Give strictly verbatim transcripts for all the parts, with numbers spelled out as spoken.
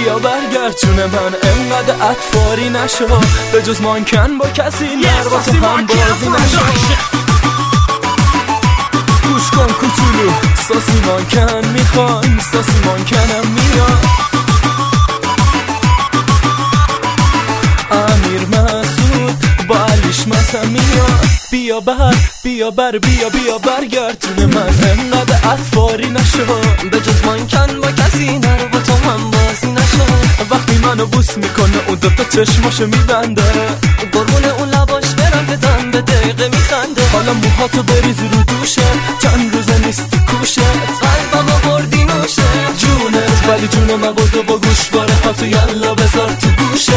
بیا برگرد جون من، انقدر اطفاری نشو، به جز مانکن با کسی نر با تو هم بازی نشو. گوش کن کوچولو، ساسی مانکن میخوایم، ساسی مانکنم میاد. امیر مسعود با علیش مثلا میاد. بیا بر بیا بر بیا بیا برگرد جون من، انقدر اطفاری نشو، به جز مانکن با کسی نر با تو هم بازی نشو. وقتی منو بوس میکنه اون دوتا چشماشو میبنده، قربون اون لباش برم که دم به دقیقه میخنده. حالا موهاتو بریز رو دوشه، چند روزه نیستی کوشه، قلبمو بردی نوشه جونت، ولی جون من بودو با گوش باره هاتو یلا بذار تو گوشت.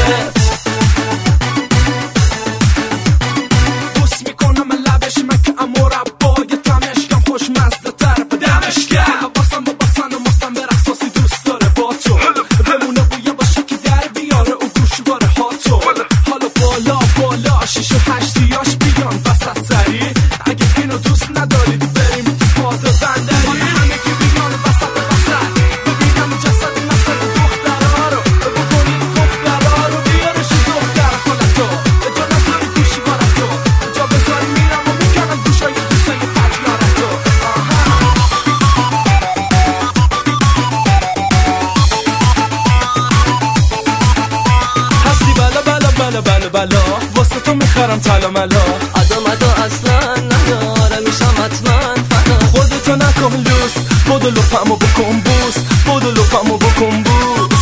بلا بلا واسه تو میخرم طلا ملا، ادا مدا اصلا نداره میشم حتما فدا. خودتو نکن لوس، بودو لپمو بکن بوس، بودو لپمو بکن بوس.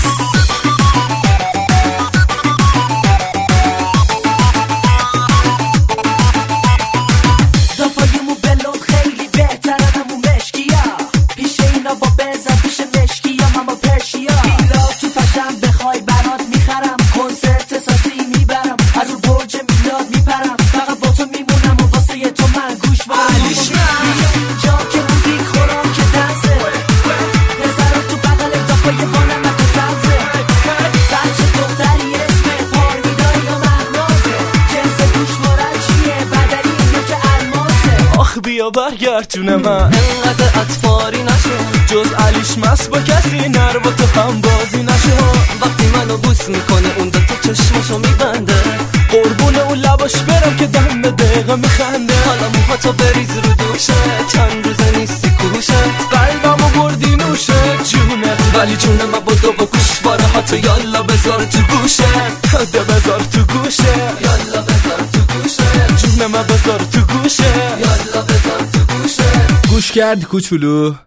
دفایمو بلون خیلی بهتره همون مشکیا، پیش اینا با بزن پیش مشکیا ماما پرشیا. بیلا تو پشم بخوای برات میخرم، کنسرت ساسی میبرم، از رو برج میلاد میپرم، فقط با تو میمونم و واسه تو من گوش برم. اینجا که موزیک خورم که دنسه، پسرا تو بغل دفای بانم تو سبزه، بچه دختری اسم پارمیدای یا مغنازه، جنس گوش مارد چیه بدلی یا که الماسه. آخ بیا برگرد جون من، انقدر اطفاری نشو، جز علیش مس با کسی نر با تو هم بازی نشو. وقتی منو بوس میکنه اون دوتا چشمشو میبنده، قربون اون لباش برم که دم به دقیقه میخنده. حالا موهاتو بریز رو دوشه، چند روزه نیستی کوشه، قلبمو بردی نوشه جونت، ولی جون من بودو با گوش باره هاتو یالا بذار تو گوشه، ده بذار تو گوشه، یالا بذار تو گوشه، جون من بذار تو گوشه، یالا بذار تو گوشه. گوش کردی کوچولو؟